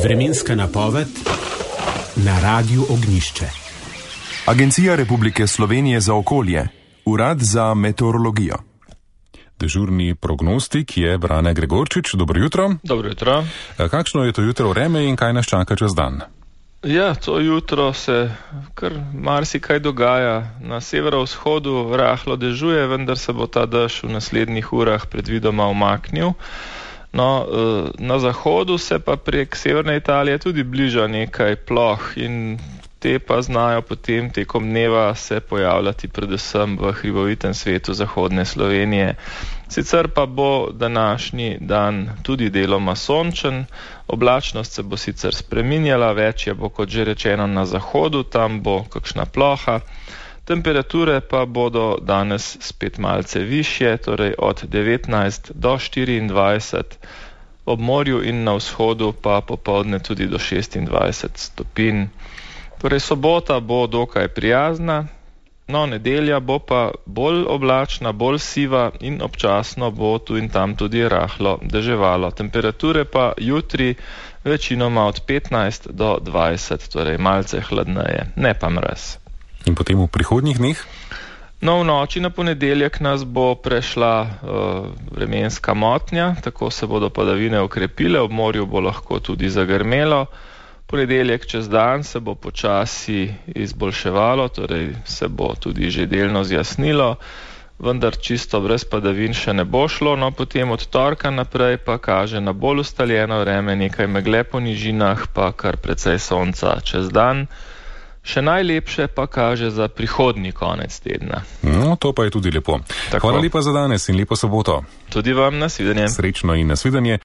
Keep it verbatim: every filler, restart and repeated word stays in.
Vremenska napoved na Radiu Ognjišče. Agencija Republike Slovenije za okolje, Urad za meteorologijo. Dežurni prognostik je Brane Gregorčič. Dobro jutro. Dobro jutro. Kakšno je to jutro vreme in kaj nas čaka čez dan? Ja, to jutro se kar marsikaj dogaja. Na severovzhodu rahlo dežuje, vendar se bo ta dež v naslednjih urah predvidoma umaknil. No, na zahodu se pa prek severne Italije tudi bliža nekaj ploh in te pa znajo potem tekom dneva se pojavljati predvsem v hribovitem svetu zahodne Slovenije. Sicer pa bo današnji dan tudi deloma sončen, oblačnost se bo sicer spreminjala, več je bo kot že rečeno na zahodu, tam bo kakšna ploha. Temperature pa bodo danes spet malce višje, torej od devetnajst do štiriindvajset, ob morju in na vzhodu pa popoldne tudi do šestindvajset stopinj. Torej sobota bo dokaj prijazna, no nedelja bo pa bolj oblačna, bolj siva in občasno bo tu in tam tudi rahlo deževalo. Temperature pa jutri večinoma od petnajst do dvajset, torej malce hladneje, ne pa mraz. In potem v prihodnjih dneh? No, v noči na ponedeljek nas bo prešla uh, vremenska motnja, tako se bodo padavine okrepile, ob morju bo lahko tudi zagrmelo. Ponedeljek čez dan se bo počasi izboljševalo, torej se bo tudi že delno zjasnilo, vendar čisto brez padavin še ne bo šlo, no potem od torka naprej pa kaže na bolj ustaljeno vreme, nekaj megle po nižinah, pa kar precej sonca čez dan. Še najlepše pa kaže za prihodnji konec tedna. No, to pa je tudi lepo. Tako. Hvala lepa za danes in lepo soboto. Tudi vam, nasvidenje. Srečno in nasvidenje.